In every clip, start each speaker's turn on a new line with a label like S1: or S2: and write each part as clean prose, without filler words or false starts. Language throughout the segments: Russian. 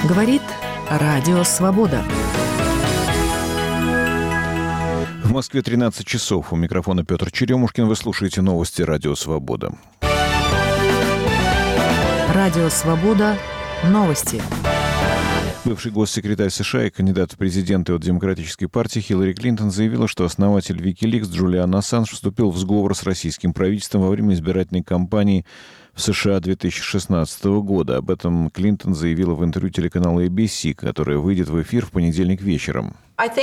S1: Говорит Радио Свобода.
S2: В Москве 13 часов. У микрофона Петр Черемушкин. Вы слушаете новости Радио Свобода.
S1: Радио Свобода. Новости.
S2: Бывший госсекретарь США и кандидат в президенты от Демократической партии Хиллари Клинтон заявила, что основатель WikiLeaks Джулиан Ассанж вступил в сговор с российским правительством во время избирательной кампании в США 2016 года. Об этом Клинтон заявила в интервью телеканала ABC, которое выйдет в эфир в понедельник вечером.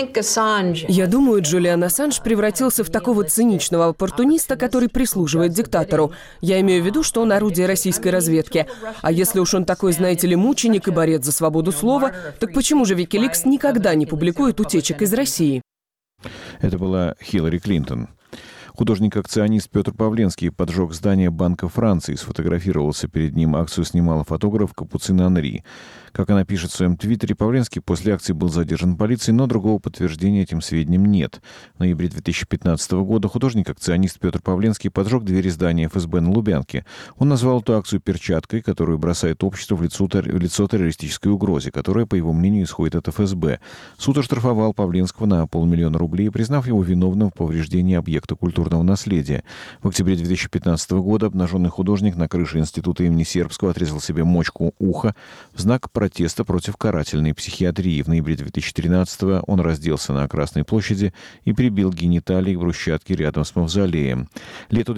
S3: Я думаю, Джулиан Ассанж превратился в такого циничного оппортуниста, который прислуживает диктатору. Я имею в виду, что он орудие российской разведки. А если уж он такой, знаете ли, мученик и борец за свободу слова, так почему же WikiLeaks никогда не публикует утечек из России?
S2: Это была Хиллари Клинтон. Художник-акционист Петр Павленский поджег здание Банка Франции, сфотографировался перед ним. Акцию снимала фотограф Капуцин Анри. Как она пишет в своем твиттере, Павленский после акции был задержан полицией, но другого подтверждения этим сведениям нет. В ноябре 2015 года художник-акционист Петр Павленский поджег двери здания ФСБ на Лубянке. Он назвал эту акцию перчаткой, которую бросает общество в лицо террористической угрозе, которая, по его мнению, исходит от ФСБ. Суд оштрафовал Павленского на 500 000 рублей, признав его виновным в повреждении объекта культурного наследия. В октябре 2015 года обнаженный художник на крыше института имени Сербского отрезал себе мочку уха в знак протеста против карательной психиатрии. В ноябре 2013 он разделся на Красной площади и прибил гениталии к брусчатке рядом с мавзолеем. Летом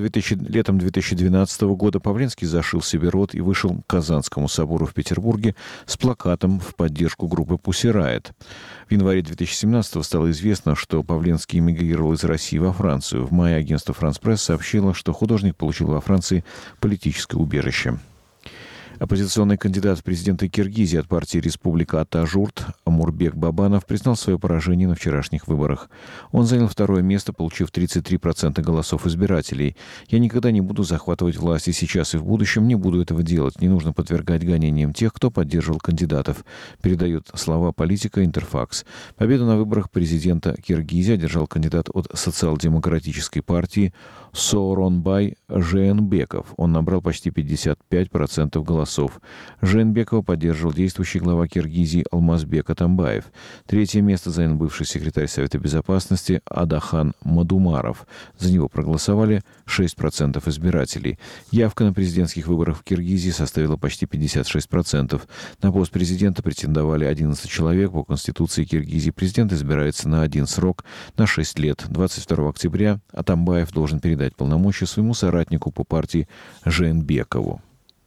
S2: 2012 года Павленский зашил себе рот и вышел к Казанскому собору в Петербурге с плакатом в поддержку группы Pussy Riot. В январе 2017 стало известно, что Павленский эмигрировал из России во Францию. В мае агентство «France Press» сообщило, что художник получил во Франции политическое убежище. Оппозиционный кандидат в президенты Киргизии от партии «Республика Атажурт» Амурбек Бабанов признал свое поражение на вчерашних выборах. Он занял второе место, получив 33% голосов избирателей. «Я никогда не буду захватывать власть, и сейчас, и в будущем не буду этого делать. Не нужно подвергать гонениям тех, кто поддерживал кандидатов», передает слова политика Интерфакс. Победу на выборах президента Киргизии одержал кандидат от социал-демократической партии Сооронбай Жээнбеков. Он набрал почти 55% голосов. Жээнбекова поддерживал действующий глава Киргизии Алмазбек Атамбаев. Третье место занял бывший секретарь Совета Безопасности Адахан Мадумаров. За него проголосовали 6% избирателей. Явка на президентских выборах в Киргизии составила почти 56%. На пост президента претендовали 11 человек. По Конституции Киргизии президент избирается на один срок на 6 лет. 22 октября Атамбаев должен передать полномочия своему соратнику по партии Жээнбекову.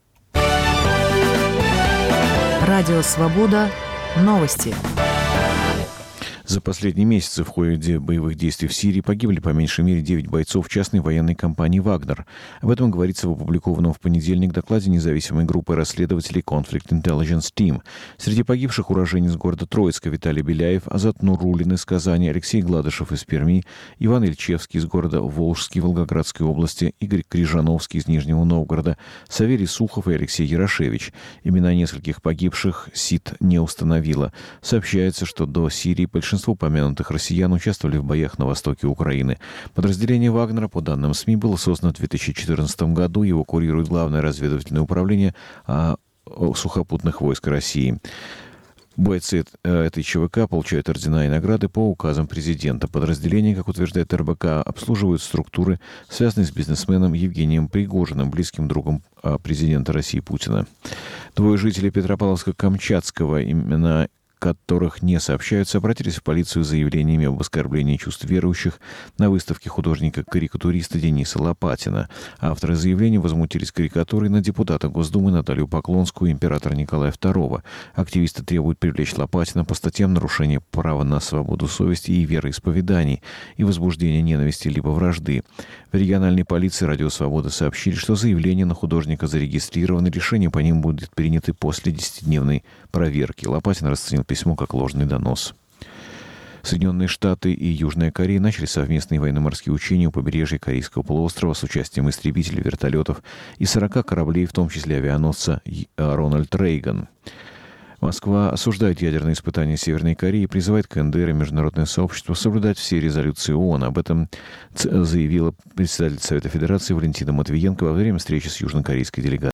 S1: Радио Свобода. Новости.
S2: За последние месяцы в ходе боевых действий в Сирии погибли по меньшей мере 9 бойцов частной военной компании «Вагнер». Об этом говорится в опубликованном в понедельник докладе независимой группы расследователей Conflict Intelligence Team. Среди погибших уроженец города Троицка Виталий Беляев, Азат Нуруллин из Казани, Алексей Гладышев из Перми, Иван Ильчевский из города Волжский Волгоградской области, Игорь Крижановский из Нижнего Новгорода, Саверий Сухов и Алексей Ярошевич. Имена нескольких погибших СИД не установила. Сообщается, что до Сирии большинство упомянутых россиян участвовали в боях на востоке Украины. Подразделение «Вагнера», по данным СМИ, было создано в 2014 году. Его курирует Главное разведывательное управление сухопутных войск России. Бойцы этой ЧВК получают ордена и награды по указам президента. Подразделение, как утверждает РБК, обслуживают структуры, связанные с бизнесменом Евгением Пригожиным, близким другом президента России Путина. Двое жителей Петропавловска-Камчатского, имена которых не сообщаются, обратились в полицию с заявлениями об оскорблении чувств верующих на выставке художника-карикатуриста Дениса Лопатина. Авторы заявления возмутились карикатурой на депутата Госдумы Наталью Поклонскую и императора Николая II. Активисты требуют привлечь Лопатина по статьям нарушения права на свободу совести и вероисповеданий и возбуждения ненависти либо вражды. В региональной полиции «Радио Свобода» сообщили, что заявления на художника зарегистрированы, решения по ним будут приняты после 10-дневной проверки. Лопатин расценил письмо как ложный донос. Соединенные Штаты и Южная Корея начали совместные военно-морские учения у побережья Корейского полуострова с участием истребителей, вертолетов и 40 кораблей, в том числе авианосца «Рональд Рейган». Москва осуждает ядерные испытания Северной Кореи и призывает КНДР и международное сообщество соблюдать все резолюции ООН. Об этом заявила председатель Совета Федерации Валентина Матвиенко во время встречи с южнокорейской делегацией.